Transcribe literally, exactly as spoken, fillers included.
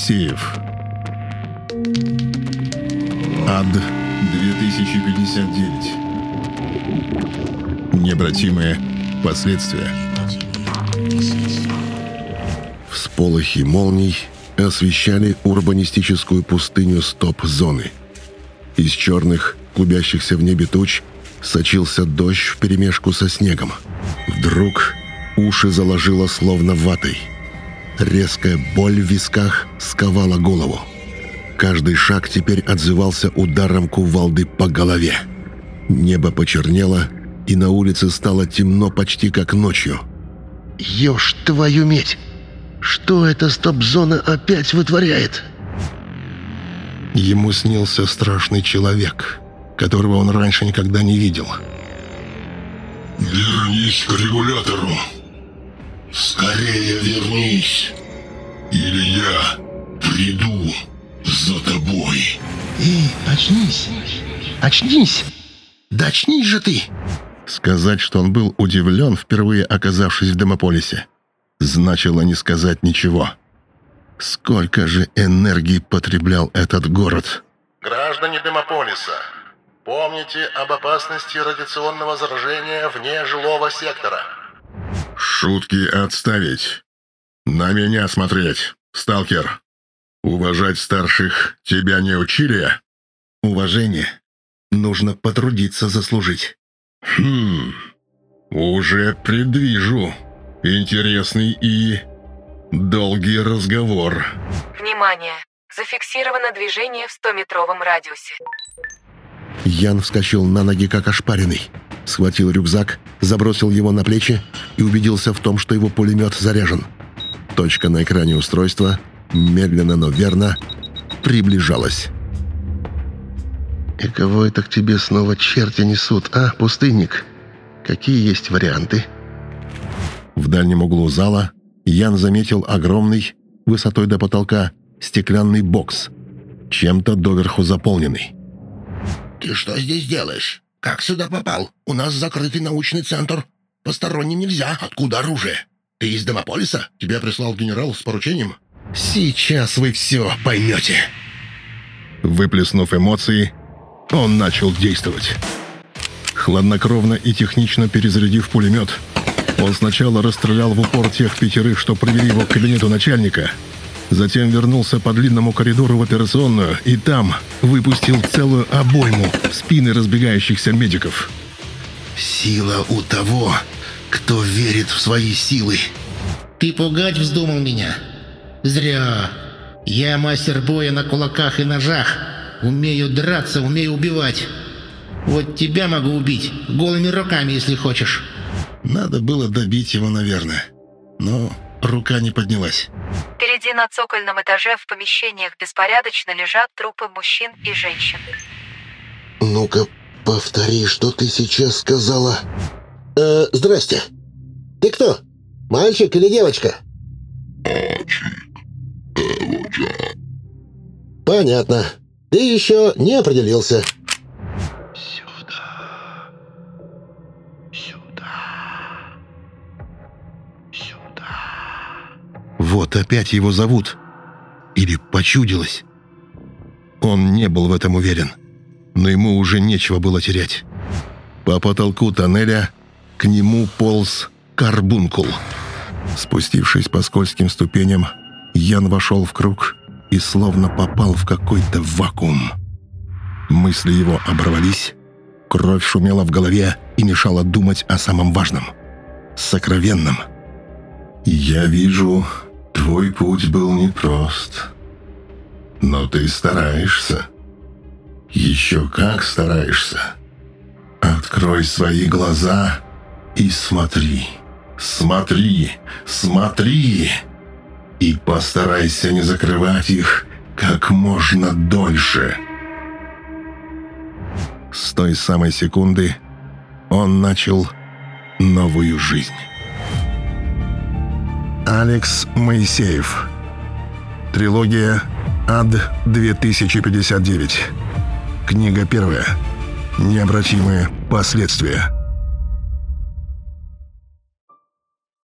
Моисеев. Ад две тысячи пятьдесят девять. Необратимые последствия. Всполохи молний освещали урбанистическую пустыню стоп-зоны. Из черных, клубящихся в небе туч сочился дождь вперемешку со снегом. Вдруг уши заложило словно ватой. Резкая боль в висках сковала голову. Каждый шаг теперь отзывался ударом кувалды по голове. Небо почернело, и на улице стало темно почти как ночью. «Ешь твою медь! Что эта стоп-зона опять вытворяет?» Ему снился страшный человек, которого он раньше никогда не видел. «Вернись к регулятору! Скорее вернись! Или я приду за тобой!» «Эй, очнись! Очнись! Да очнись же ты!» Сказать, что он был удивлен, впервые оказавшись в Демополисе, значило не сказать ничего. Сколько же энергии потреблял этот город! Граждане Демополиса, помните об опасности радиационного заражения вне жилого сектора. Шутки отставить. На меня смотреть, сталкер. Уважать старших тебя не учили? Уважение нужно потрудиться заслужить. Хм, уже предвижу интересный и долгий разговор. Внимание! Зафиксировано движение в стометровом радиусе. Ян вскочил на ноги, как ошпаренный. Схватил рюкзак, забросил его на плечи и убедился в том, что его пулемет заряжен. Точка на экране устройства медленно, но верно приближалась. «И кого это к тебе снова черти несут, а, пустынник? Какие есть варианты?» В дальнем углу зала Ян заметил огромный, высотой до потолка, стеклянный бокс, чем-то доверху заполненный. «Ты что здесь делаешь? Как сюда попал? У нас закрытый научный центр. Посторонним нельзя. Откуда оружие? Ты из Демополиса? Тебя прислал генерал с поручением?» «Сейчас вы все поймете». Выплеснув эмоции, он начал действовать. Хладнокровно и технично перезарядив пулемет, он сначала расстрелял в упор тех пятерых, что провели его к кабинету начальника, затем вернулся по длинному коридору в операционную и там выпустил целую обойму в спины разбегающихся медиков. «Сила у того, кто верит в свои силы». «Ты пугать вздумал меня? Зря. Я мастер боя на кулаках и ножах. Умею драться, умею убивать. Вот тебя могу убить голыми руками, если хочешь». Надо было добить его, наверное. Но рука не поднялась. Впереди на цокольном этаже в помещениях беспорядочно лежат трупы мужчин и женщин. «Ну-ка, повтори, что ты сейчас сказала». «Э, здрасте. Ты кто? Мальчик или девочка?» «Девочка». «Понятно. Ты еще не определился». «Сюда. Сюда. Сюда». Вот опять его зовут. Или почудилось. Он не был в этом уверен, но ему уже нечего было терять. По потолку тоннеля к нему полз карбункул. Спустившись по скользким ступеням, Ян вошел в круг и словно попал в какой-то вакуум. Мысли его оборвались, кровь шумела в голове и мешала думать о самом важном, сокровенном. «Я вижу, твой путь был непрост, но ты стараешься. Еще как стараешься. Открой свои глаза и смотри, смотри, смотри, и постарайся не закрывать их как можно дольше». С той самой секунды он начал новую жизнь. Алекс Моисеев. Трилогия «Ад две тысячи пятьдесят девять». Книга первая. Необратимые последствия.